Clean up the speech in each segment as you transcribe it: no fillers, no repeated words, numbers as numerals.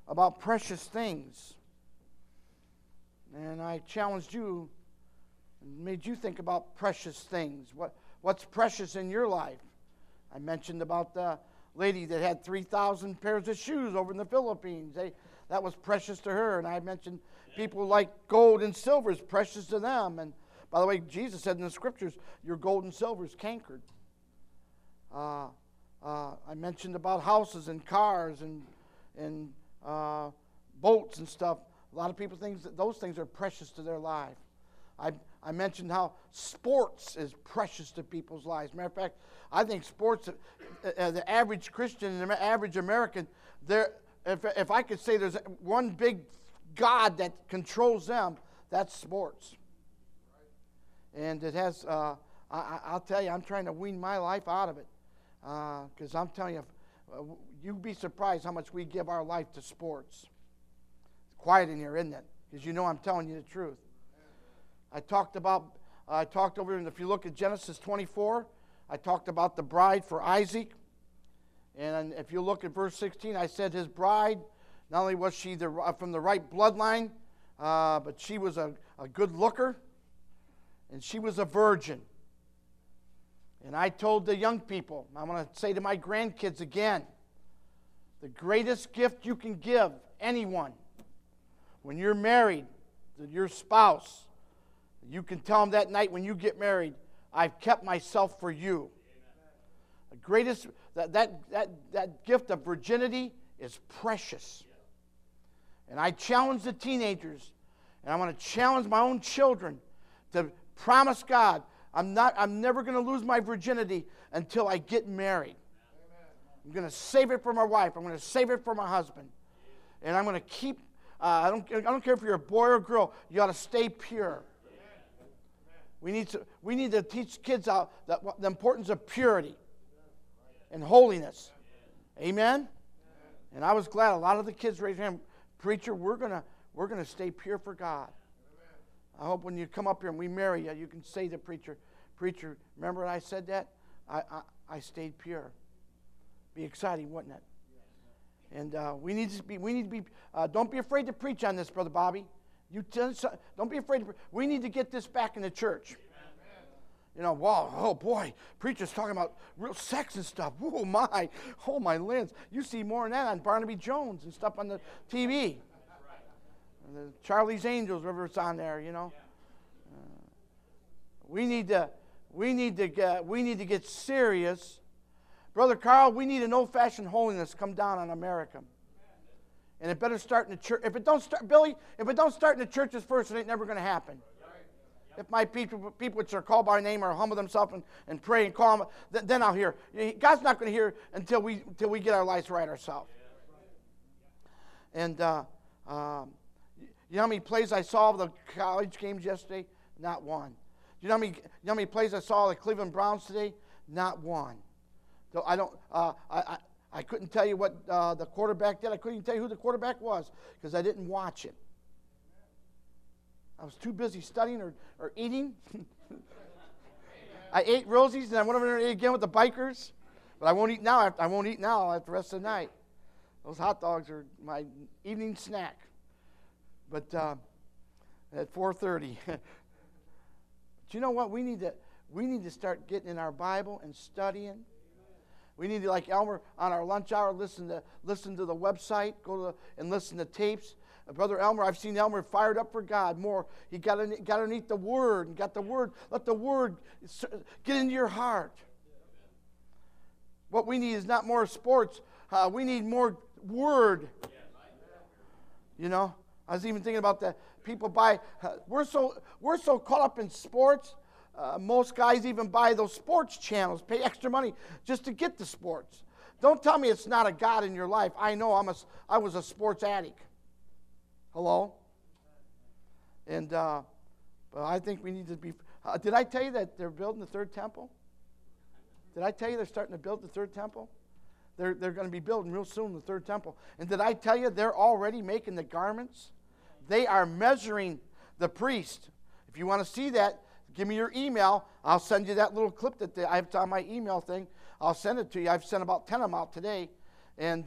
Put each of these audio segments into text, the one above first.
about precious things. And I challenged you and made you think about precious things. What's precious in your life? I mentioned about the lady that had 3,000 pairs of shoes over in the Philippines. That was precious to her. And I mentioned people like gold and silver is precious to them. And by the way, Jesus said in the scriptures, your gold and silver is cankered. I mentioned about houses and cars and boats and stuff. A lot of people think that those things are precious to their life. I mentioned how sports is precious to people's lives. Matter of fact, I think sports, the average Christian and the average American, if I could say there's one big God that controls them, that's sports. And it has, I'll tell you, I'm trying to wean my life out of it. Because I'm telling you, you'd be surprised how much we give our life to sports. It's quiet in here, isn't it? Because you know I'm telling you the truth. I talked over, and if you look at Genesis 24, I talked about the bride for Isaac. And if you look at verse 16, I said his bride, not only was she from the right bloodline, but she was a good looker, and she was a virgin. And I told the young people, I want to say to my grandkids again, the greatest gift you can give anyone when you're married to your spouse, you can tell them that night when you get married, I've kept myself for you. Amen. The greatest, that gift of virginity is precious. And I challenge the teenagers, and I want to challenge my own children to promise God, I'm never going to lose my virginity until I get married. Amen. I'm going to save it for my wife. I'm going to save it for my husband. And I'm going to keep, I don't care if you're a boy or girl, you ought to stay pure. We need to teach kids out the importance of purity and holiness. Amen? And I was glad a lot of the kids raised their hand, preacher, we're gonna stay pure for God. I hope when you come up here and we marry you, you can say to preacher, remember when I said that? I stayed pure. Be exciting, wouldn't it? And we need to be. Don't be afraid to preach on this, Brother Bobby. Don't be afraid. We need to get this back in the church. Amen. You know, wow, oh boy, preachers talking about real sex and stuff. Oh my lands. You see more than that on Barnaby Jones and stuff on the TV. Right. The Charlie's Angels, whatever it's on there, you know. We need to get serious. Brother Carl, we need an old-fashioned holiness come down on America. And it better start in the church. If it don't start, Billy, if it don't start in the churches first, it ain't never going to happen. If my people which are called by name are humble themselves and pray and call them, then I'll hear. God's not going to hear until we get our lives right ourselves. And you know how many plays I saw of the college games yesterday? Not one. You know how many plays I saw of the Cleveland Browns today? Not one. So I couldn't tell you what the quarterback did. I couldn't even tell you who the quarterback was because I didn't watch it. I was too busy studying or eating. I ate Rosie's and I went over there and ate again with the bikers. But I won't eat now. I won't eat now at the rest of the night. Those hot dogs are my evening snack. But at 4:30. But you know what? We need to start getting in our Bible and studying. We need to, like Elmer, on our lunch hour, listen to the website, and listen to tapes. Brother Elmer, I've seen Elmer fired up for God more. He got underneath the Word and got the Word. Let the Word get into your heart. What we need is not more sports. We need more Word. You know, I was even thinking about that. People buy. We're so caught up in sports. Most guys even buy those sports channels, pay extra money just to get the sports. Don't tell me it's not a God in your life. I know I was a sports addict. Hello? And but I think we need to be. Did I tell you that they're building the third temple? Did I tell you they're starting to build the third temple? They're going to be building real soon the third temple. And did I tell you they're already making the garments? They are measuring the priest. If you want to see that, give me your email. I'll send you that little clip that I have on my email thing. I'll send it to you. I've sent about 10 of them out today. And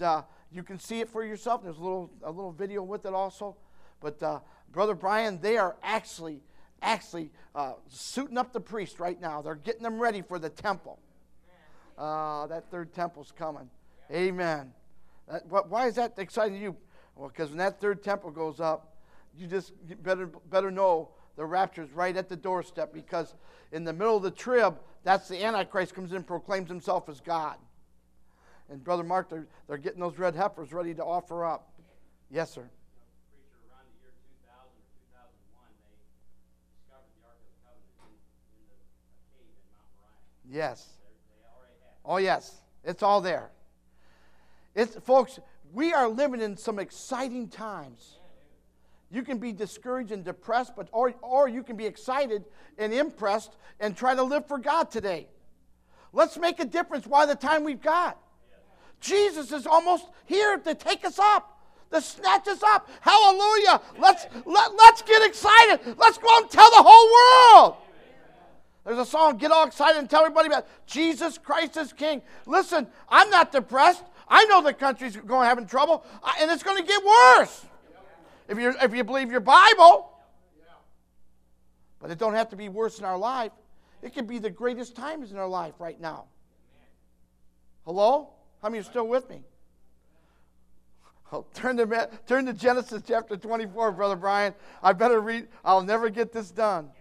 You can see it for yourself. There's a little video with it also. But Brother Brian, they are actually suiting up the priest right now. They're getting them ready for the temple. That third temple's coming. Amen. Why is that exciting to you? Well, because when that third temple goes up, you better know the rapture's right at the doorstep, because in the middle of the trib, that's the Antichrist comes in and proclaims himself as God. And Brother Mark, they're getting those red heifers ready to offer up. Yes, sir. Preacher, around the year 2000 or 2001, they discovered the Ark of the Covenant in a cave in Mount Moriah. Yes. They already have it. Oh, yes. It's all there. Folks, we are living in some exciting times. You can be discouraged and depressed, or you can be excited and impressed and try to live for God today. Let's make a difference while the time we've got. Jesus is almost here to take us up, to snatch us up. Hallelujah. Let's get excited. Let's go out and tell the whole world. There's a song, get all excited and tell everybody about Jesus Christ is King. Listen, I'm not depressed. I know the country's going to have trouble, and it's going to get worse. If you believe your Bible. But it don't have to be worse in our life. It could be the greatest times in our life right now. Hello? How many are still with me? Oh, turn to Genesis chapter 24, Brother Brian. I better read. I'll never get this done.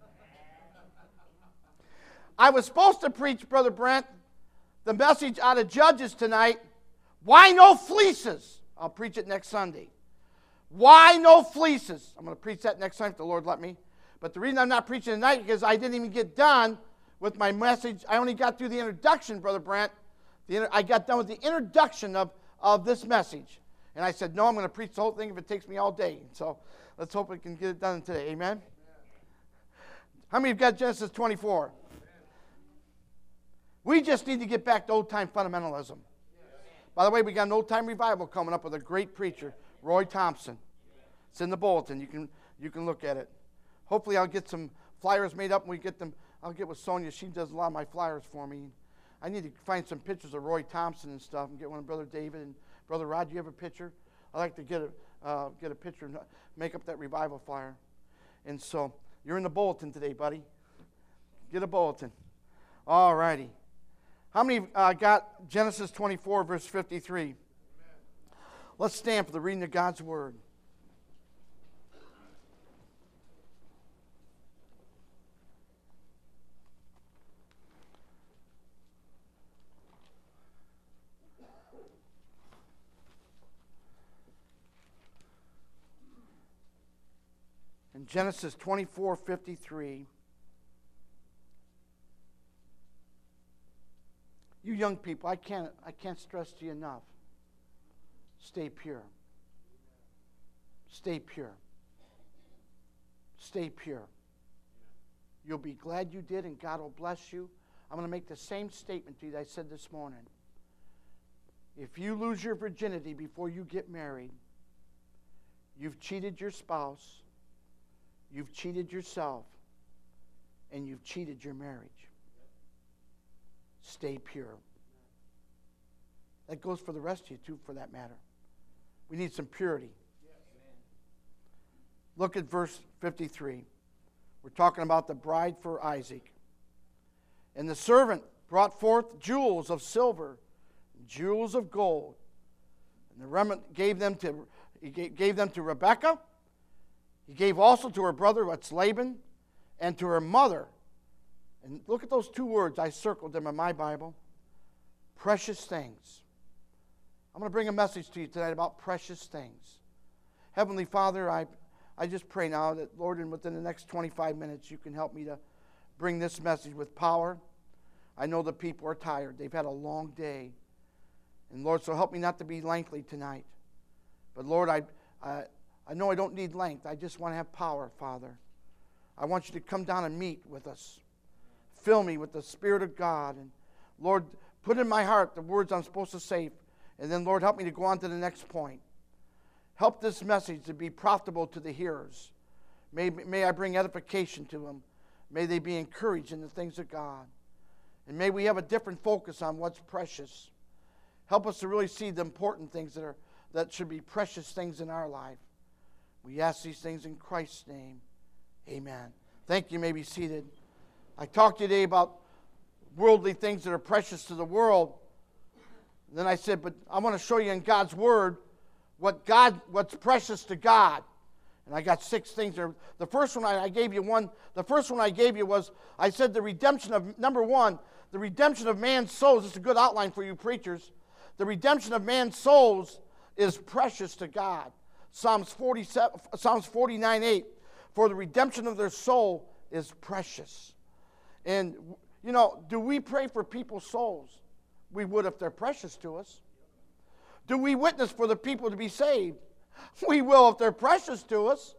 I was supposed to preach, Brother Brent, the message out of Judges tonight. Why no fleeces? I'll preach it next Sunday. Why no fleeces? I'm going to preach that next time if the Lord let me. But the reason I'm not preaching tonight is because I didn't even get done with my message. I only got through the introduction, Brother Brent. I got done with the introduction of this message. And I said, no, I'm going to preach the whole thing if it takes me all day. So let's hope we can get it done today. Amen? How many have got Genesis 24? We just need to get back to old-time fundamentalism. By the way, we got an old-time revival coming up with a great preacher, Roy Thompson. It's in the bulletin. You can look at it. Hopefully I'll get some flyers made up and we get them. I'll get with Sonia. She does a lot of my flyers for me. I need to find some pictures of Roy Thompson and stuff and get one of Brother David and Brother Rod. Do you have a picture? I'd like to get a picture and make up that revival flyer. And so you're in the bulletin today, buddy. Get a bulletin. All righty. How many got Genesis 24, verse 53? Amen. Let's stand for the reading of God's Word. In Genesis 24:53, you young people, I can't stress to you enough. Stay pure. Stay pure. Stay pure. You'll be glad you did, and God will bless you. I'm going to make the same statement to you that I said this morning. If you lose your virginity before you get married, you've cheated your spouse, you've cheated yourself, and you've cheated your marriage. Stay pure. That goes for the rest of you, too, for that matter. We need some purity. Look at verse 53. We're talking about the bride for Isaac. And the servant brought forth jewels of silver, jewels of gold. And the remnant gave them to Rebekah. He gave also to her brother, that's Laban, and to her mother. And look at those two words. I circled them in my Bible. Precious things. I'm going to bring a message to you tonight about precious things. Heavenly Father, I just pray now that, Lord, and within the next 25 minutes, you can help me to bring this message with power. I know the people are tired. They've had a long day. And, Lord, so help me not to be lengthy tonight. But, Lord, I know I don't need length. I just want to have power, Father. I want you to come down and meet with us. Fill me with the Spirit of God. And, Lord, put in my heart the words I'm supposed to say. And then, Lord, help me to go on to the next point. Help this message to be profitable to the hearers. May I bring edification to them. May they be encouraged in the things of God. And may we have a different focus on what's precious. Help us to really see the important things that should be precious things in our life. We ask these things in Christ's name. Amen. Thank you. You may be seated. I talked today about worldly things that are precious to the world. And then I said, but I want to show you in God's Word what's precious to God. And I got 6 things there. The first one I gave you was, I said the redemption of, number 1, the redemption of man's souls. It's a good outline for you preachers. The redemption of man's souls is precious to God. Psalms 49:8. For the redemption of their soul is precious. And, you know, do we pray for people's souls? We would if they're precious to us. Do we witness for the people to be saved? We will if they're precious to us.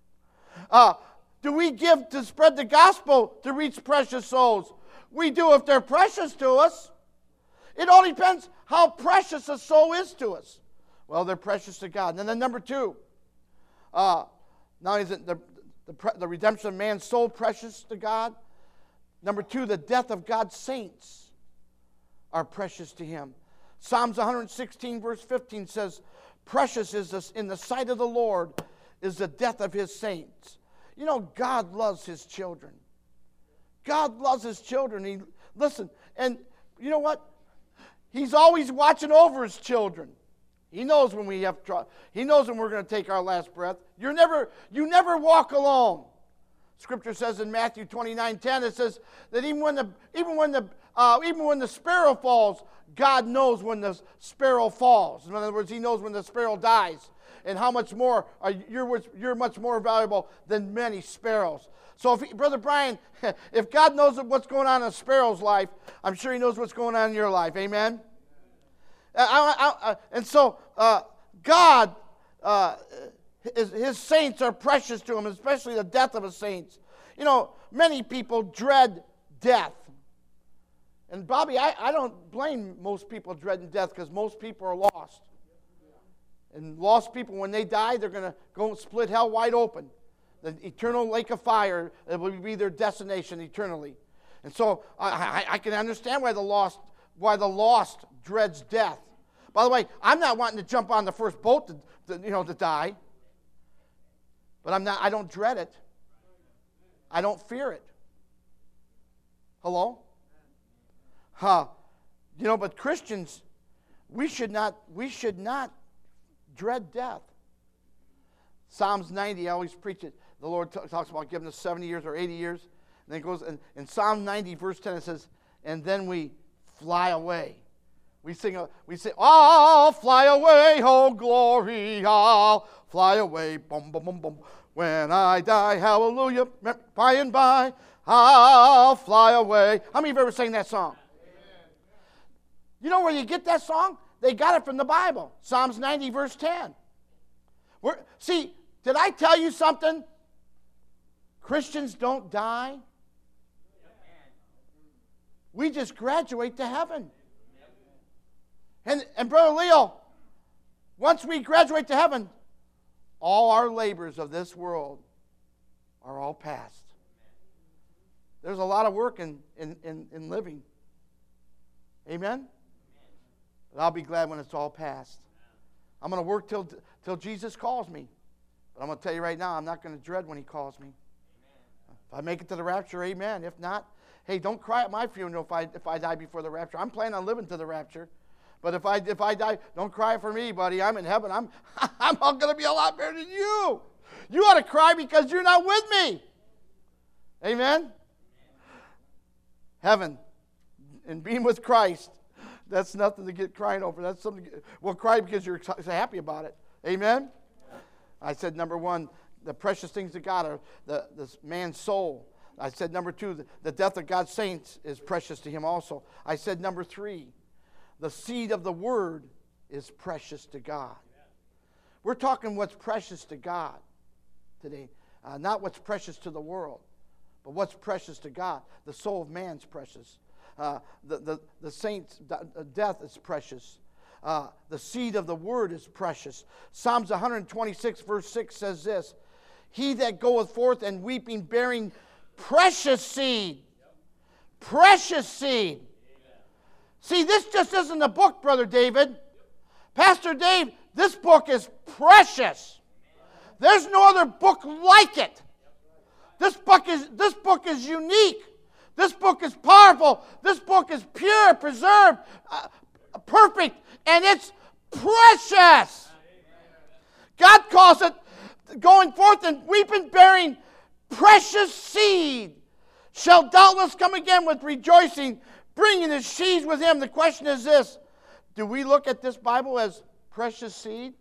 Do we give to spread the gospel to reach precious souls? We do if they're precious to us. It all depends how precious a soul is to us. Well, they're precious to God. And then number 2, not only is it the redemption of man's soul precious to God, number 2, the death of God's saints are precious to Him. Psalms 116 verse 15 says, precious is this in the sight of the Lord is the death of His saints. You know, God loves His children. God loves His children. Listen, and you know what? He's always watching over His children. He knows when we have trouble. He knows when we're going to take our last breath. You never walk alone. Scripture says in Matthew 29:10, it says that even when the sparrow falls, God knows when the sparrow falls. In other words, He knows when the sparrow dies, and how much more you're much more valuable than many sparrows. So, Brother Brian, if God knows what's going on in a sparrow's life, I'm sure He knows what's going on in your life. Amen. And so, God, His saints are precious to Him, especially the death of His saints. You know, many people dread death. And Bobby, I don't blame most people dreading death because most people are lost. And lost people, when they die, they're going to go and split hell wide open. The eternal lake of fire, it will be their destination eternally. And so I can understand why the lost dreads death. By the way, I'm not wanting to jump on the first boat to die. But I don't dread it. I don't fear it. Hello? But Christians, we should not dread death. Psalms 90, I always preach it. The Lord talks about giving us 70 years or 80 years. And then it goes, in Psalm 90, verse 10, it says, and then we fly away. We say, I'll fly away, oh glory, I'll fly away, boom, boom, boom, boom. When I die, hallelujah, by and by, I'll fly away. How many of you ever sang that song? Amen. You know where you get that song? They got it from the Bible. Psalms 90, verse 10. See, did I tell you something? Christians don't die. We just graduate to heaven. And Brother Leo, once we graduate to heaven, all our labors of this world are all past. There's a lot of work in living. Amen? But I'll be glad when it's all past. I'm going to work till Jesus calls me. But I'm going to tell you right now, I'm not going to dread when He calls me. If I make it to the rapture, amen. If not, hey, don't cry at my funeral if I die before the rapture. I'm planning on living to the rapture. But if I die, don't cry for me, buddy. I'm in heaven. I'm going to be a lot better than you. You ought to cry because you're not with me. Amen? Heaven and being with Christ, that's nothing to get crying over. That's something. Well, cry because you're happy about it. Amen? I said, number 1, the precious things of God are the man's soul. I said, number 2, the death of God's saints is precious to Him also. I said, number 3, the seed of the Word is precious to God. We're talking what's precious to God today. Not what's precious to the world, but what's precious to God. The soul of man's precious. The saint's death is precious. The seed of the Word is precious. Psalms 126 verse 6 says this, he that goeth forth and weeping, bearing precious seed. Precious seed. See, this just isn't a book, Brother David. Pastor Dave, this book is precious. There's no other book like it. This book is unique. This book is powerful. This book is pure, preserved, perfect, and it's precious. God calls it, going forth and weeping, bearing precious seed, shall doubtless come again with rejoicing, bringing his sheaves with him. The question is this: do we look at this Bible as precious seed?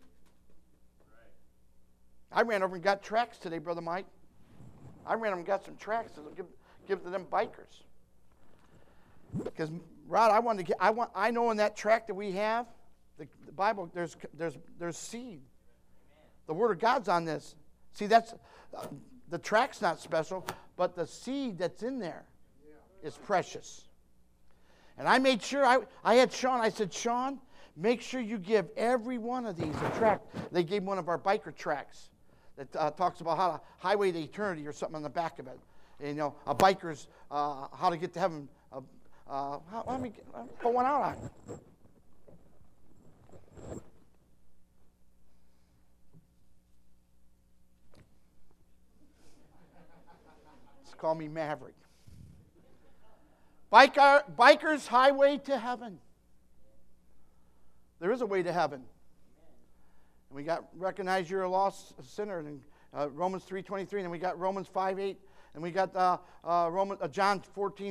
I ran over and got tracts today, Brother Mike. I ran over and got some tracts to give to them bikers. Because Rod, I know in that tract that we have, the Bible, there's seed. The Word of God's on this. See, that's the tract's not special, but the seed that's in there is precious. And I made sure I had Sean. I said, Sean, make sure you give every one of these a tract. They gave one of our biker tracts that talks about how to highway to eternity or something on the back of it. And, you know, a biker's how to get to heaven. Let me pull one out on you. Call me Maverick. Biker's highway to heaven. There is a way to heaven. And we got recognize you're a lost sinner in Romans 3:23, and we got Romans 5:8, and we got John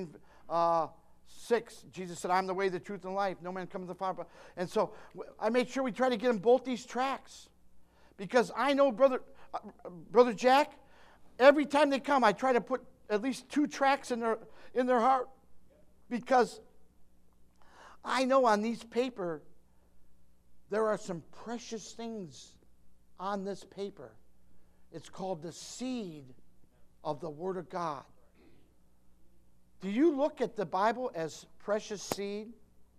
14:6. Jesus said, "I'm the way, the truth, and life. No man comes to the Father." And so I made sure we try to get them both these tracts, because I know Brother Jack. Every time they come, I try to put at least 2 tracts in their heart, because I know on these paper there are some precious things on this paper. It's called the seed of the Word of God. Do you look at the Bible as precious seed?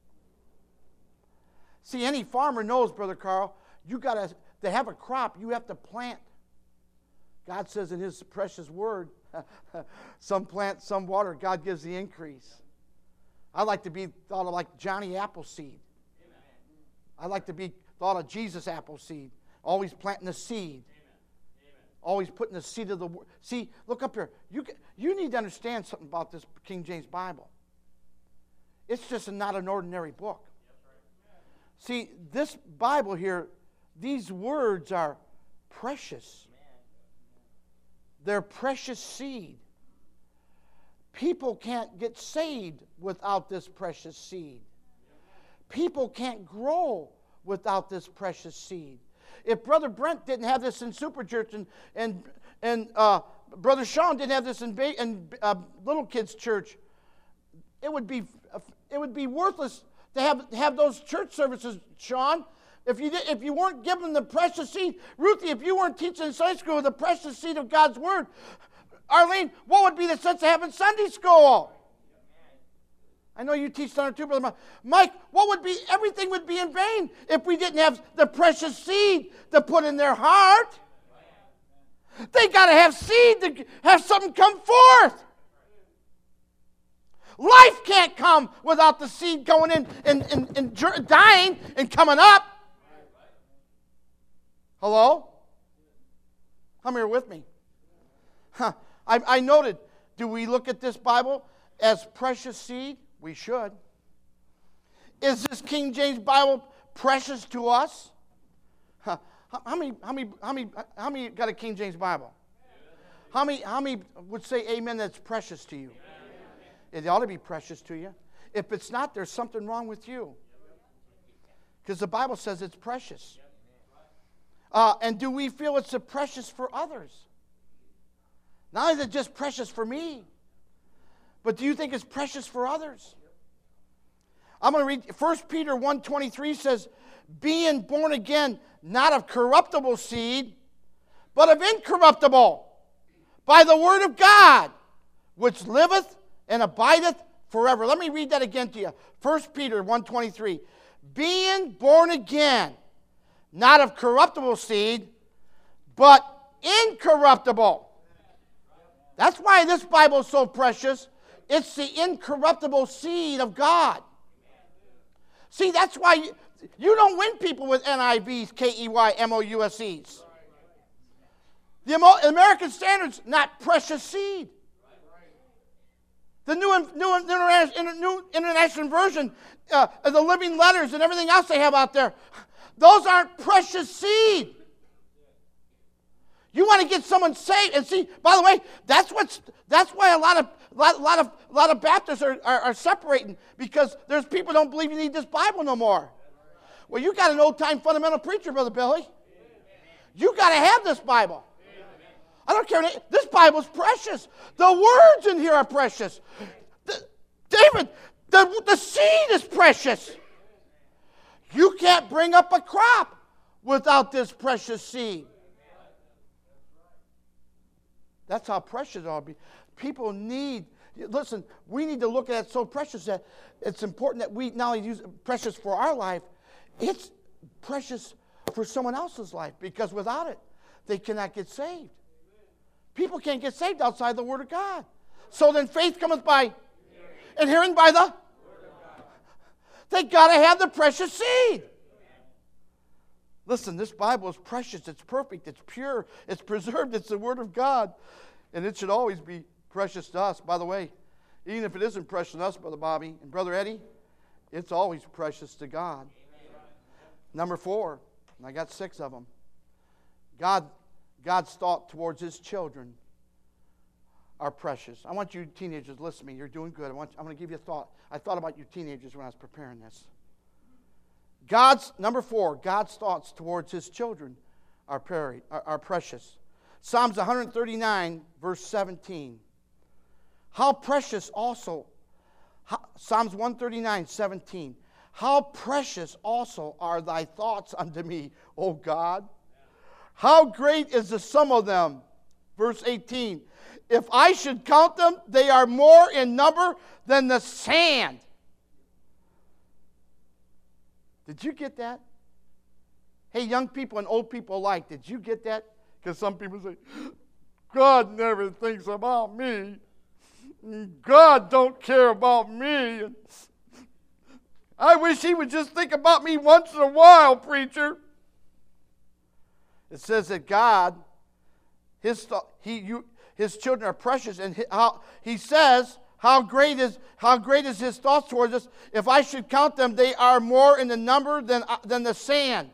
See, any farmer knows, Brother Carl, to have a crop, you have to plant. God says in His precious Word, some plant, some water, God gives the increase. I like to be thought of like Johnny Appleseed. Amen. I like to be thought of Jesus Appleseed, always planting the seed. Amen. Always putting the seed of the Word. See, look up here. You need to understand something about this King James Bible. It's just not an ordinary book. See, this Bible here, these words are precious. They're precious seed. People can't get saved without this precious seed. People can't grow without this precious seed. If Brother Brent didn't have this in Super Church and Brother Sean didn't have this in Little Kids Church, it would be worthless to have those church services, Sean. If you weren't given the precious seed, Ruthie, if you weren't teaching in Sunday school the precious seed of God's Word, Arlene, what would be the sense of having Sunday school? I know you teach Sunday too, Brother Mike. Everything would be in vain if we didn't have the precious seed to put in their heart. They got to have seed to have something come forth. Life can't come without the seed going in and dying and coming up. Hello? Come here with me. I noted, do we look at this Bible as precious seed? We should. Is this King James Bible precious to us? How many got a King James Bible? How many would say amen that's precious to you? It ought to be precious to you. If it's not, there's something wrong with you. Because the Bible says it's precious. And do we feel it's precious for others? Not only is it just precious for me, but do you think it's precious for others? I'm going to read 1 Peter 1:23 says, being born again, not of corruptible seed, but of incorruptible, by the word of God, which liveth and abideth forever. Let me read that again to you. 1 Peter 1:23. Being born again, not of corruptible seed, but incorruptible. That's why this Bible is so precious. It's the incorruptible seed of God. See, that's why you don't win people with NIVs, KEYMOUSEs. The American Standard's not precious seed. The new International Version, the Living Letters and everything else they have out there, those aren't precious seed. You want to get someone saved, and see. By the way, that's why a lot of Baptists are separating, because there's people who don't believe you need this Bible no more. Well, you got an old-time fundamental preacher, Brother Billy. You got to have this Bible. I don't care. This Bible's precious. The words in here are precious. David, the seed is precious. You can't bring up a crop without this precious seed. That's how precious it ought to be. People need, listen, we need to look at it so precious that it's important that we not only use precious for our life, it's precious for someone else's life, because without it, they cannot get saved. People can't get saved outside the Word of God. So then faith cometh by, and hearing by the, they got to have the precious seed. Listen, this Bible is precious, it's perfect, it's pure, it's preserved, it's the Word of God. And it should always be precious to us. By the way, even if it isn't precious to us, Brother Bobby and Brother Eddie, it's always precious to God. Number 4, and I got 6 of them. God's thought towards His children are precious. I want you teenagers, listen to me, you're doing good. I'm going to give you a thought. I thought about you teenagers when I was preparing this. Number 4, God's thoughts towards His children are precious. Psalms 139, verse 17. How precious also, Psalms 139, 17. How precious also are thy thoughts unto me, O God. How great is the sum of them. Verse 18. If I should count them, they are more in number than the sand. Did you get that? Hey, young people and old people alike, did you get that? Because some people say, God never thinks about me. God don't care about me. I wish He would just think about me once in a while, preacher. It says that God, His children are precious, and He says, how great is His thoughts towards us? If I should count them, they are more in the number than the sand.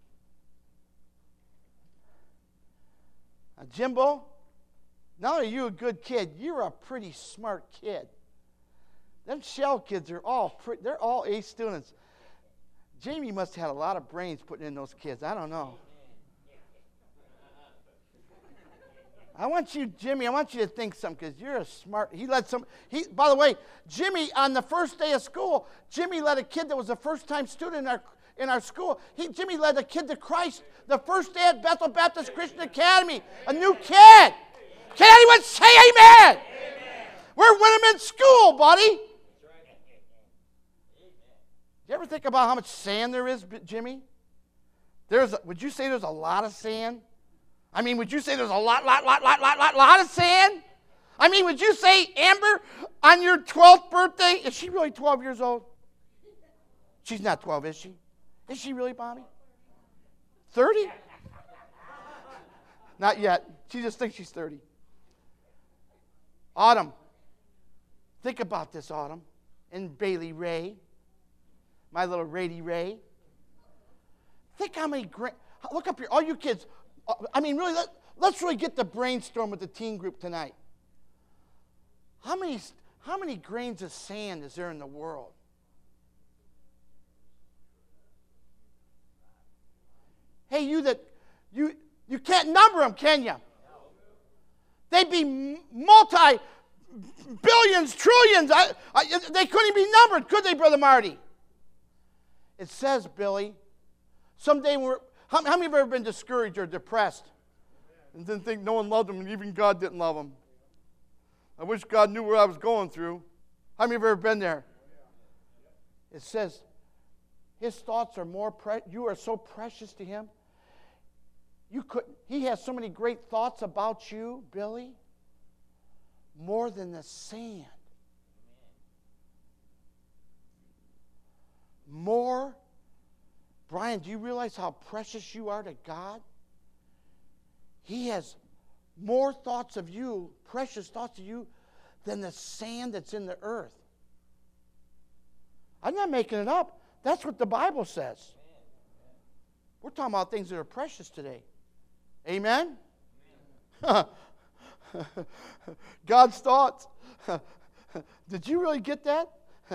Now, Jimbo, not only are you a good kid, you're a pretty smart kid. Them Shell kids are they're all A students. Jamie must have had a lot of brains putting in those kids. I don't know. I want you to think something, because you're a smart. By the way, Jimmy, on the first day of school, Jimmy led a kid that was a first-time student in our school. Jimmy led a kid to Christ the first day at Bethel Baptist Christian Academy. A new kid. Can anyone say amen? We're winning him in school, buddy. You ever think about how much sand there is, Jimmy? Would you say there's a lot of sand? I mean, would you say there's a lot of sand? I mean, would you say, Amber, on your 12th birthday, is she really 12 years old? She's not 12, is she? Is she really, Bobby? 30? Not yet. She just thinks she's 30. Autumn. Think about this, Autumn. And Bailey Ray. My little Rady Ray. Think how many look up here, all you kids. I mean, really, let's really get the brainstorm with the teen group tonight. How many grains of sand is there in the world? Hey, you can't number them, can you? They'd be multi-billions, trillions. They couldn't even be numbered, could they, Brother Marty? It says, Billy, someday how many of you have ever been discouraged or depressed and didn't think no one loved them, and even God didn't love them? I wish God knew what I was going through. How many of you have ever been there? It says, His thoughts are more you are so precious to Him. He has so many great thoughts about you, Billy, more than the sand. more. Brian, do you realize how precious you are to God? He has more thoughts of you, precious thoughts of you, than the sand that's in the earth. I'm not making it up. That's what the Bible says. We're talking about things that are precious today. Amen? God's thoughts. Did you really get that?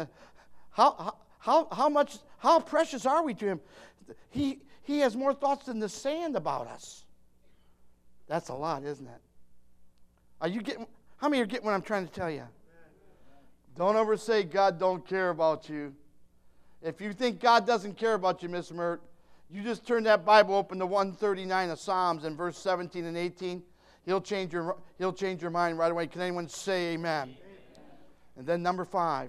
How precious are we to Him? He has more thoughts than the sand about us. That's a lot, isn't it? Are you getting? How many are getting what I'm trying to tell you? Don't ever say God don't care about you. If you think God doesn't care about you, Miss Mert, you just turn that Bible open to 139 of Psalms and verse 17 and 18. He'll change your mind right away. Can anyone say amen? Amen. And then number 5,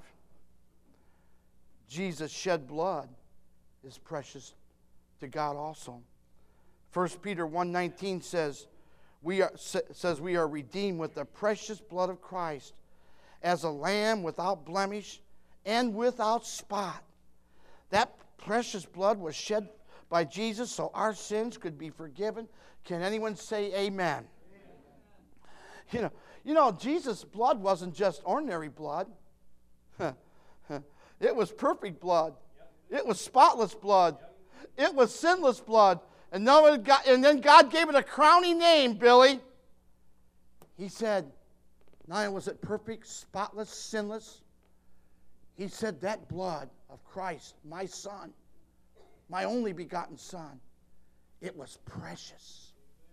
Jesus shed blood is precious to God also. 1 Peter 1:19 says we are redeemed with the precious blood of Christ as a lamb without blemish and without spot. That precious blood was shed by Jesus so our sins could be forgiven. Can anyone say amen? You know, Jesus' blood wasn't just ordinary blood. It was perfect blood. It was spotless blood. It was sinless blood. And then God gave it a crowning name, Billy. He said, not only was it perfect, spotless, sinless, He said that blood of Christ, my Son, my only begotten Son, it was precious.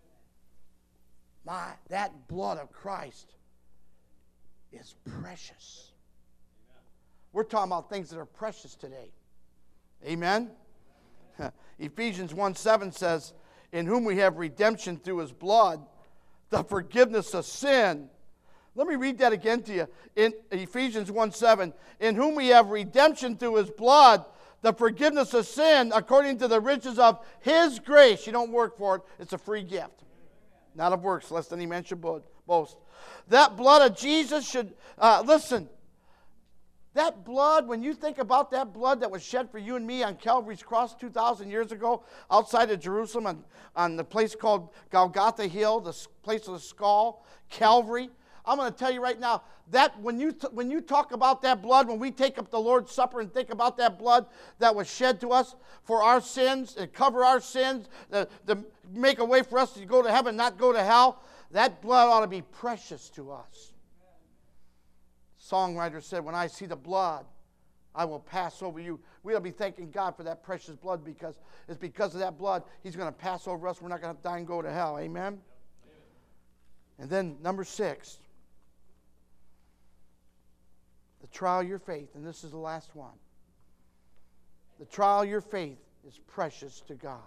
That blood of Christ is precious. We're talking about things that are precious today. Amen? Ephesians 1:7 says, in whom we have redemption through His blood, the forgiveness of sin. Let me read that again to you. In Ephesians 1:7, in whom we have redemption through His blood, the forgiveness of sin according to the riches of His grace. You don't work for it. It's a free gift. Not of works, lest any man should boast. That blood of Jesus should, listen, that blood, when you think about that blood that was shed for you and me on Calvary's cross 2,000 years ago outside of Jerusalem on the place called Golgotha Hill, the place of the skull, Calvary, I'm going to tell you right now, that when you talk about that blood, when we take up the Lord's Supper and think about that blood that was shed to us for our sins and cover our sins, to make a way for us to go to heaven, not go to hell, that blood ought to be precious to us. Songwriter said, when I see the blood, I will pass over you. We ought to be thanking God for that precious blood because it's because of that blood He's going to pass over us. We're not going to die and go to hell. Amen? And then number 6, the trial of your faith, and this is the last one. The trial of your faith is precious to God.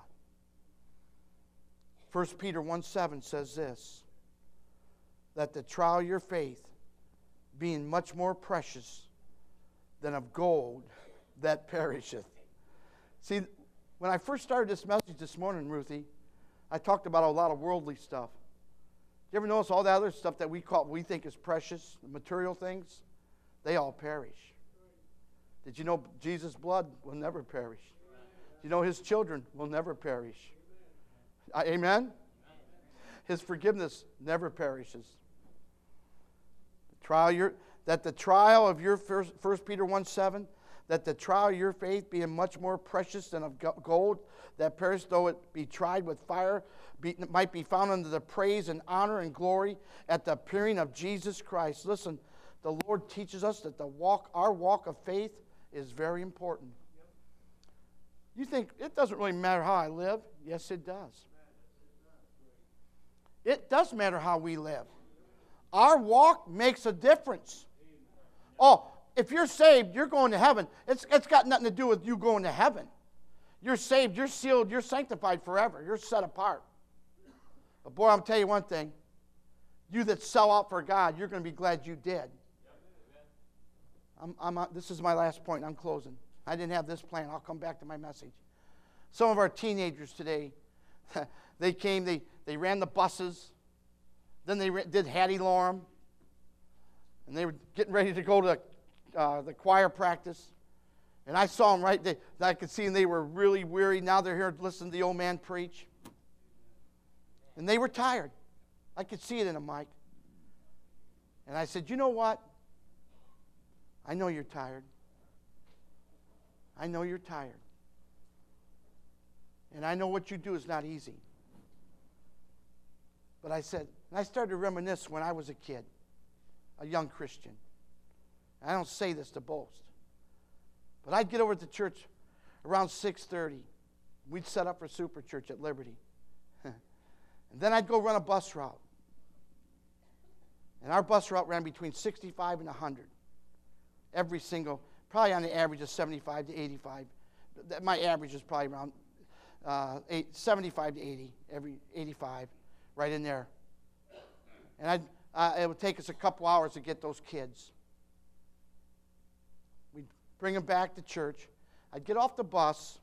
1 Peter 1:7 says this, that the trial of your faith, being much more precious than of gold that perisheth. See, when I first started this message this morning, Ruthie, I talked about a lot of worldly stuff. You ever notice all the other stuff that we think is precious, the material things? They all perish. Did you know Jesus' blood will never perish? You know His children will never perish. Amen? His forgiveness never perishes. The trial of your 1 Peter 1:7, that the trial of your faith being much more precious than of gold that perishes, though it be tried with fire, might be found under the praise and honor and glory at the appearing of Jesus Christ. Listen, the Lord teaches us that our walk of faith is very important. You think, it doesn't really matter how I live. Yes, it does. It does matter how we live. Our walk makes a difference. Oh, if you're saved, you're going to heaven. It's got nothing to do with you going to heaven. You're saved, you're sealed, you're sanctified forever. You're set apart. But boy, I'm telling you one thing. You that sell out for God, you're going to be glad you did. This is my last point. I'm closing. I didn't have this plan. I'll come back to my message. Some of our teenagers today, they came, they ran the buses. Then they did Hattie Lorem. And they were getting ready to go to the choir practice. And I saw them right there. I could see them. They were really weary. Now they're here listening to the old man preach. And they were tired. I could see it in them, Mike. And I said, you know what? I know you're tired. I know you're tired. And I know what you do is not easy. But I said, and I started to reminisce when I was a kid, a young Christian. I don't say this to boast. But I'd get over to church around 6:30. We'd set up for Super Church at Liberty. And then I'd go run a bus route. And our bus route ran between 65 and 100. Every single, probably on the average of 75 to 85. My average is probably around 75 to 80, every 85, right in there. And it would take us a couple hours to get those kids. We'd bring them back to church. I'd get off the bus,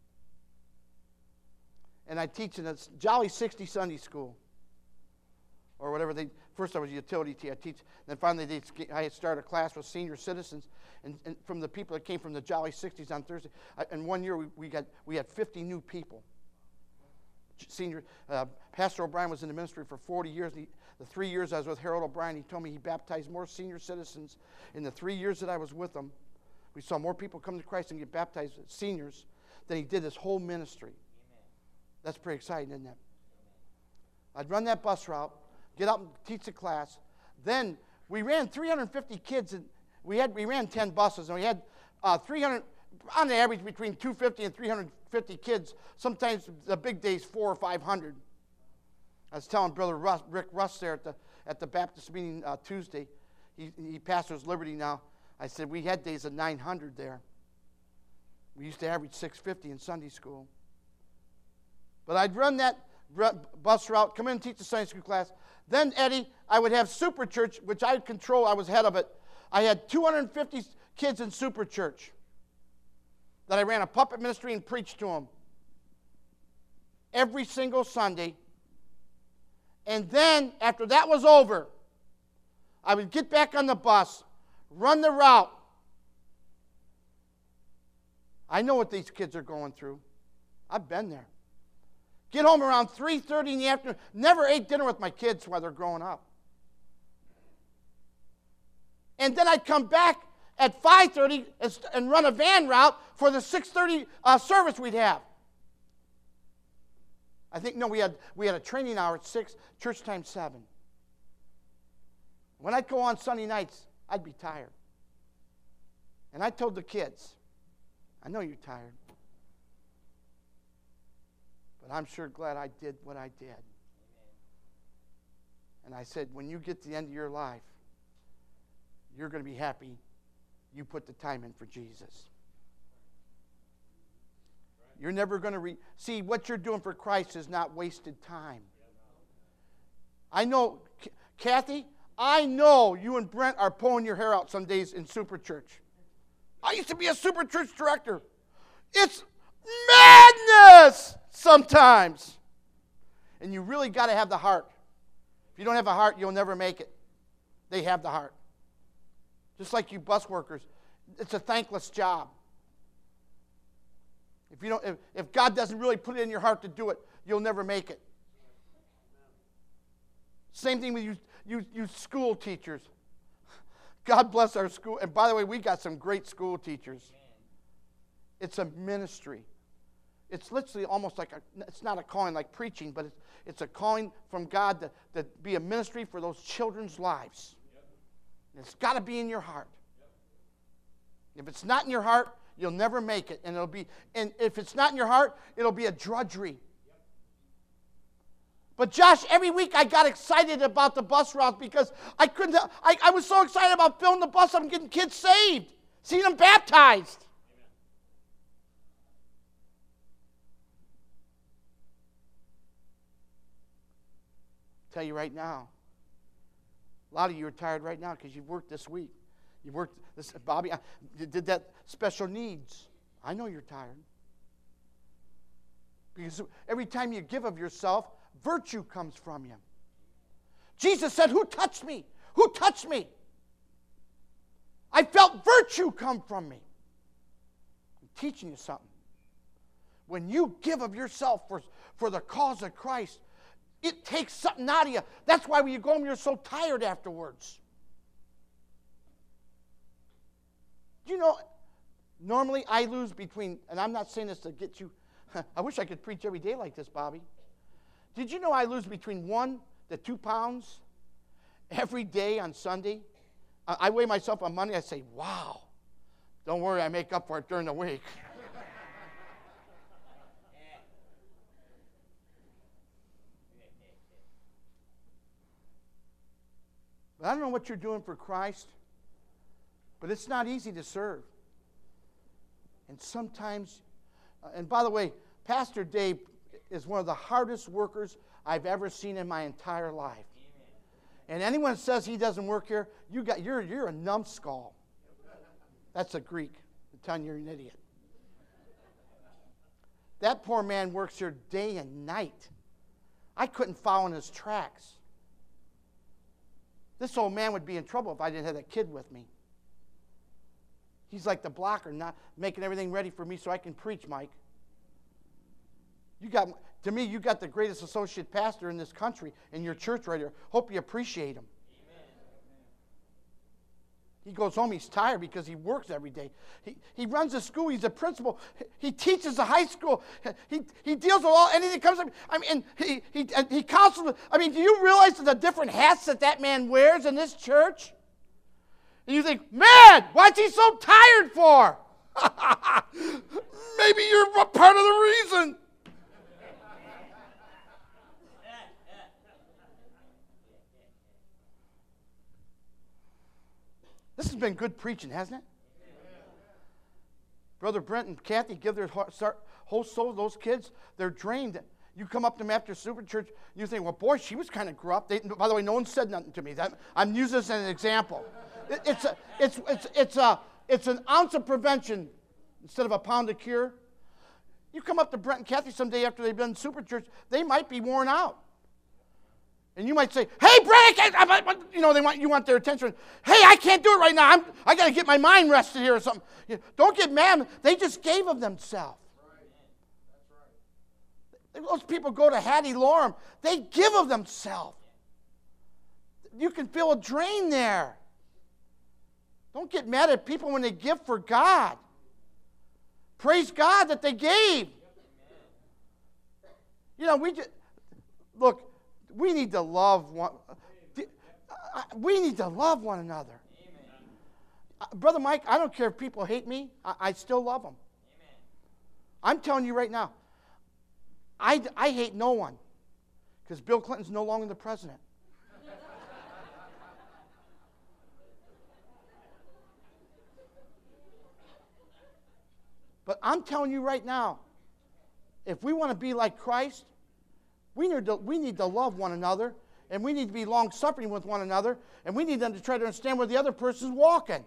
and I'd teach in a Jolly 60 Sunday School, or whatever they. First I was a utility teacher. I teach. Then finally I had started a class with senior citizens, and from the people that came from the Jolly 60s on Thursday. And one year we had 50 new people. Senior Pastor O'Brien was in the ministry for 40 years. The 3 years I was with Harold O'Brien, he told me he baptized more senior citizens in the 3 years that I was with him. We saw more people come to Christ and get baptized as seniors than he did his whole ministry. Amen. That's pretty exciting, isn't it? I'd run that bus route, get out and teach the class. Then we ran 350 kids, and we ran 10 buses, and we had 300, on the average between 250 and 350 kids. Sometimes the big days 400 or 500. I was telling Brother Rick Russ there at the Baptist meeting Tuesday. He pastors Liberty now. I said we had days of 900 there. We used to average 650 in Sunday school. But I'd run that bus route, come in and teach the Sunday school class. Then, Eddie, I would have Super Church, which I control. I was head of it. I had 250 kids in Super Church that I ran a puppet ministry and preached to them every single Sunday. And then, after that was over, I would get back on the bus, run the route. I know what these kids are going through. I've been there. Get home around 3:30 in the afternoon. Never ate dinner with my kids while they're growing up. And then I'd come back at 5:30 and run a van route for the 6:30 service we'd have. I think, no, we had a training hour at 6, church time 7. When I'd go on Sunday nights, I'd be tired. And I told the kids, I know you're tired, but I'm sure glad I did what I did. Amen. And I said, when you get to the end of your life, you're going to be happy you put the time in for Jesus. You're never going to see what you're doing for Christ is not wasted time. I know, Kathy, I know you and Brent are pulling your hair out some days in Super Church. I used to be a Super Church director. It's madness sometimes. And you really got to have the heart. If you don't have a heart, you'll never make it. They have the heart. Just like you bus workers, it's a thankless job. If God doesn't really put it in your heart to do it, you'll never make it. Same thing with you school teachers. God bless our school. And by the way, we got some great school teachers. It's a ministry. It's literally almost like it's not a calling like preaching, but it's a calling from God to be a ministry for those children's lives. Yep. It's got to be in your heart. Yep. If it's not in your heart, you'll never make it. And if it's not in your heart, it'll be a drudgery. Yep. But Josh, every week I got excited about the bus route because I was so excited about filling the bus up and getting kids saved, seeing them baptized. Tell you right now, a lot of you are tired right now because you've worked this week. You've worked this, Bobby. You did that special needs. I know you're tired because every time you give of yourself, virtue comes from you. Jesus said, "Who touched me? Who touched me?" I felt virtue come from me. teaching you something. When you give of yourself for the cause of Christ, it takes something out of you. That's why when you go home, you're so tired afterwards. Do you know, normally I lose between, and I'm not saying this to get you, I wish I could preach every day like this, Bobby. Did you know I lose between 1 to 2 pounds every day on Sunday? I weigh myself on Monday, I say, wow. Don't worry, I make up for it during the week. But I don't know what you're doing for Christ, but it's not easy to serve. And sometimes, and by the way, Pastor Dave is one of the hardest workers I've ever seen in my entire life. And anyone that says he doesn't work here, you're a numbskull. That's a Greek. I'm telling you, you're an idiot. That poor man works here day and night. I couldn't follow in his tracks. This old man would be in trouble if I didn't have that kid with me. He's like the blocker, not making everything ready for me so I can preach, Mike. To me, you got the greatest associate pastor in this country in your church right here. Hope you appreciate him. Amen. He goes home, he's tired because he works every day. He runs a school, he's a principal. He teaches a high school. He deals with anything that comes up. I mean, he counsels. I mean, do you realize the different hats that man wears in this church? And you think, man, what's he so tired for? Maybe you're a part of the reason. This has been good preaching, hasn't it? Brother Brent and Kathy give their whole soul to those kids. They're drained. You come up to them after super church, you think, well, boy, she was kind of grew up. By the way, no one said nothing to me. I'm using this as an example. It's an ounce of prevention instead of a pound of cure. You come up to Brent and Kathy someday after they've been in super church, they might be worn out. And you might say, hey, Brent, you want their attention. Hey, I can't do it right now. I got to get my mind rested here or something. Don't get mad. They just gave of themselves. Right. Those people go to Hattie Lorem. They give of themselves. You can feel a drain there. Don't get mad at people when they give for God. Praise God that they gave. We need to love one. We need to love one another. Brother Mike, I don't care if people hate me. I still love them. Amen. I'm telling you right now, I hate no one because Bill Clinton's no longer the president. But I'm telling you right now, if we want to be like Christ, we need to love one another, and we need to be long-suffering with one another, and we need them to try to understand where the other person's walking.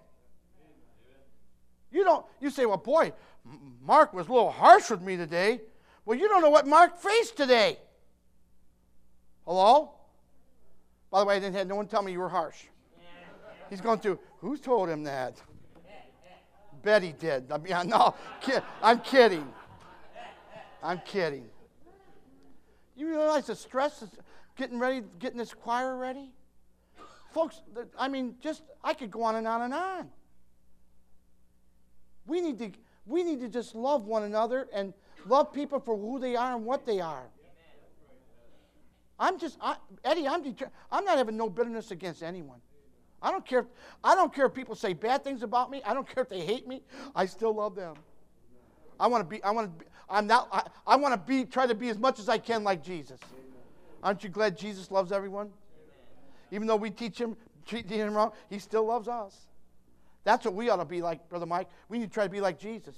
You say, well, boy, Mark was a little harsh with me today. Well, you don't know what Mark faced today. Hello? By the way, I didn't have no one tell me you were harsh. He's going through, who told him that? Betty did. I'm kidding. I'm kidding. You realize the stress is getting this choir ready? Folks, I could go on and on and on. We need to just love one another and love people for who they are and what they are. Eddie, I'm not having no bitterness against anyone. I don't care if people say bad things about me. I don't care if they hate me. I still love them. I want to try to be as much as I can like Jesus. Aren't you glad Jesus loves everyone? Even though we treat him wrong, he still loves us. That's what we ought to be like, Brother Mike. We need to try to be like Jesus.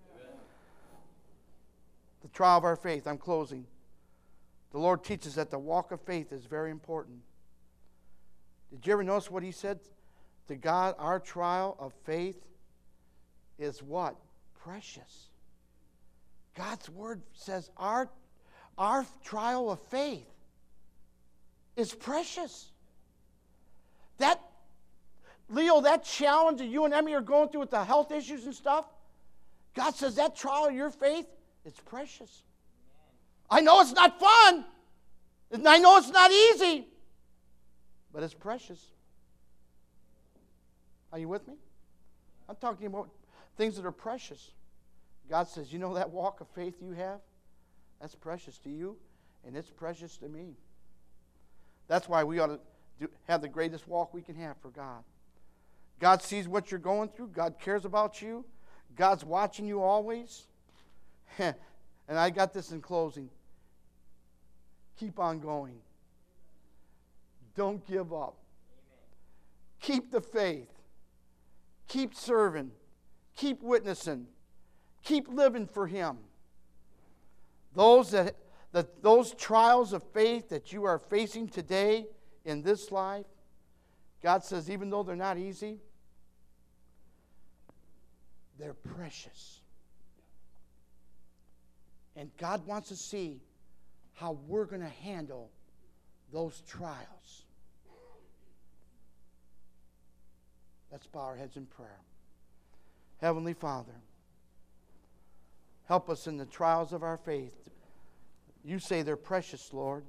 The trial of our faith. I'm closing. The Lord teaches that the walk of faith is very important. Did you ever notice what he said to God? Our trial of faith is what? Precious. God's word says our trial of faith is precious. Leo, that challenge that you and Emmy are going through with the health issues and stuff, God says that trial of your faith, it's precious. I know it's not fun. And I know it's not easy. But it's precious. Are you with me? I'm talking about things that are precious. God says, you know that walk of faith you have? That's precious to you, and it's precious to me. That's why we ought to have the greatest walk we can have for God. God sees what you're going through. God cares about you. God's watching you always. And I got this in closing. Keep on going. Don't give up. Keep the faith. Keep serving. Keep witnessing. Keep living for Him. Those trials of faith that you are facing today in this life, God says, even though they're not easy, they're precious. And God wants to see how we're going to handle those trials. Let's bow our heads in prayer. Heavenly Father, help us in the trials of our faith. You say they're precious, Lord.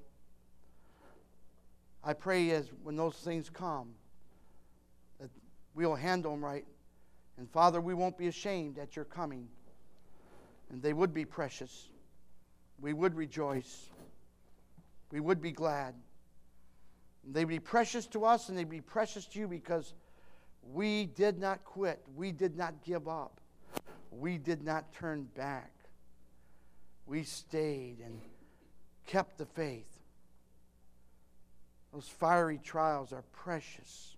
I pray as when those things come, that we'll handle them right. And Father, we won't be ashamed at your coming. And they would be precious. We would rejoice. We would be glad. They'd be precious to us, and they'd be precious to you because we did not quit. We did not give up. We did not turn back. We stayed and kept the faith. Those fiery trials are precious.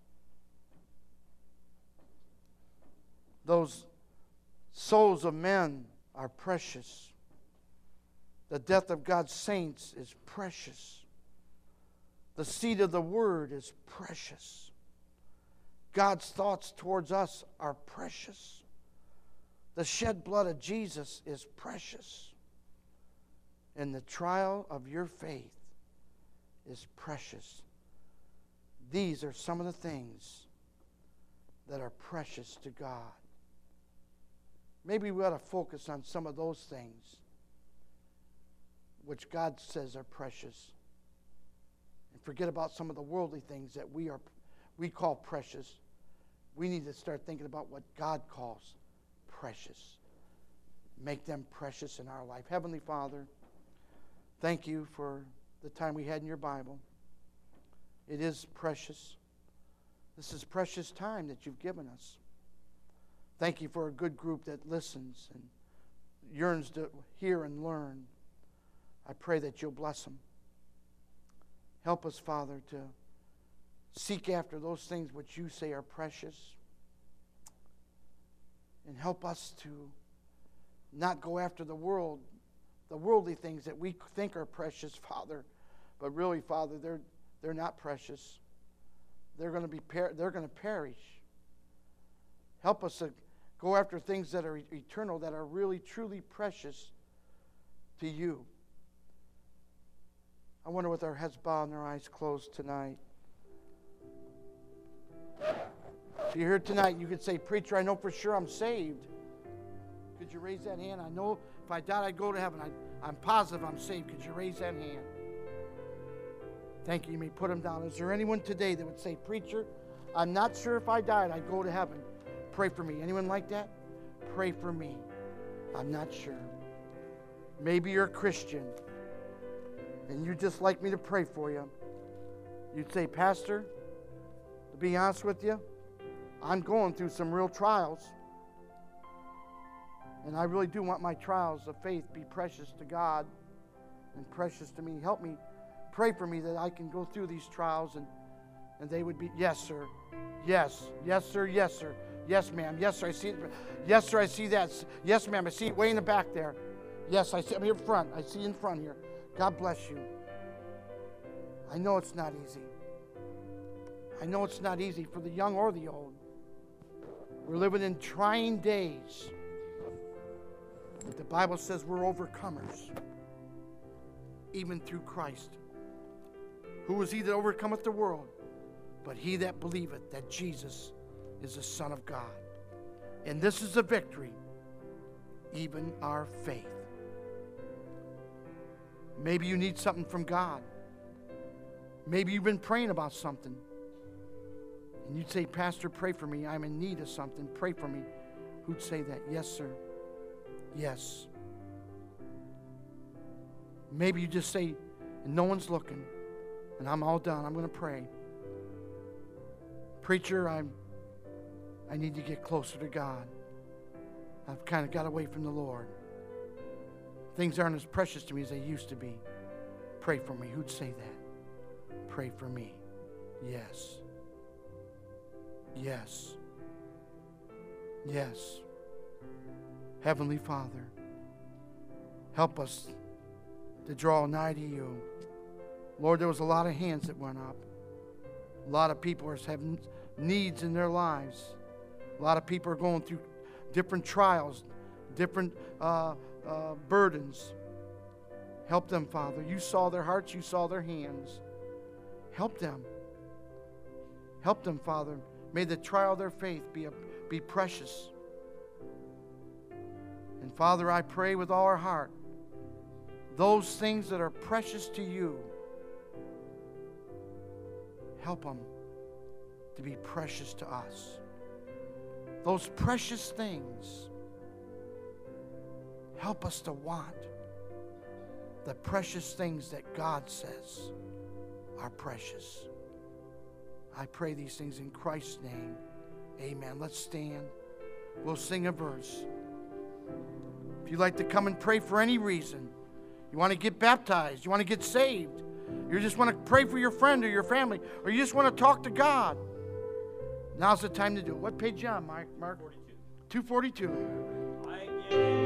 Those souls of men are precious. The death of God's saints is precious. The seed of the word is precious. God's thoughts towards us are precious. The shed blood of Jesus is precious. And the trial of your faith is precious. These are some of the things that are precious to God. Maybe we ought to focus on some of those things which God says are precious, and forget about some of the worldly things that we call precious. We need to start thinking about what God calls precious. Make them precious in our life. Heavenly Father, thank you for the time we had in your Bible. It is precious. This is precious time that you've given us. Thank you for a good group that listens and yearns to hear and learn. I pray that you'll bless them. Help us, Father, to seek after those things which you say are precious. And help us to not go after the worldly things that we think are precious, Father. But really, Father, they're not precious. They're going to perish. Help us to go after things that are eternal, that are really, truly precious to you. I wonder, with our heads bowed and our eyes closed tonight, if you're here tonight, you could say, "Preacher, I know for sure I'm saved." Could you raise that hand? I know if I died, I'd go to heaven. I'm positive I'm saved. Could you raise that hand? Thank you. You may put them down. Is there anyone today that would say, "Preacher, I'm not sure if I died, I'd go to heaven. Pray for me." Anyone like that? Pray for me. I'm not sure. Maybe you're a Christian and you'd just like me to pray for you. You'd say, "Pastor, to be honest with you, I'm going through some real trials. And I really do want my trials of faith be precious to God and precious to me. Help me, pray for me that I can go through these trials and they would be, yes, sir. Yes, yes, sir, yes, sir. Yes, ma'am. Yes, sir, I see it. Yes, sir, I see that. Yes, ma'am, I see it way in the back there. Yes, I see it here in front. I see it in front here. God bless you." I know it's not easy. I know it's not easy for the young or the old. We're living in trying days. But the Bible says we're overcomers, even through Christ. Who is he that overcometh the world? But he that believeth that Jesus is the Son of God. And this is the victory even our faith. Maybe you need something from God. Maybe you've been praying about something. And you'd say, Pastor, pray for me. I'm in need of something. Pray for me. Who'd say that? Yes, sir. Yes. Maybe you just say, and no one's looking, and I'm all done. I'm going to pray. Preacher, I need to get closer to God. I've kind of got away from the Lord. Things aren't as precious to me as they used to be. Pray for me. Who'd say that? Pray for me. Yes. Yes. Yes. Heavenly Father, help us to draw nigh to you. Lord, there was a lot of hands that went up. A lot of people are having needs in their lives. A lot of people are going through different trials, different burdens. Help them, Father. You saw their hearts. You saw their hands. Help them. Help them, Father. May the trial of their faith be precious. And Father, I pray with all our heart, those things that are precious to you, help them to be precious to us. Those precious things, help us to want the precious things that God says are precious. I pray these things in Christ's name. Amen. Let's stand. We'll sing a verse. If you'd like to come and pray for any reason, you want to get baptized, you want to get saved, you just want to pray for your friend or your family, or you just want to talk to God, now's the time to do it. What page you on, Mark? 242. 242.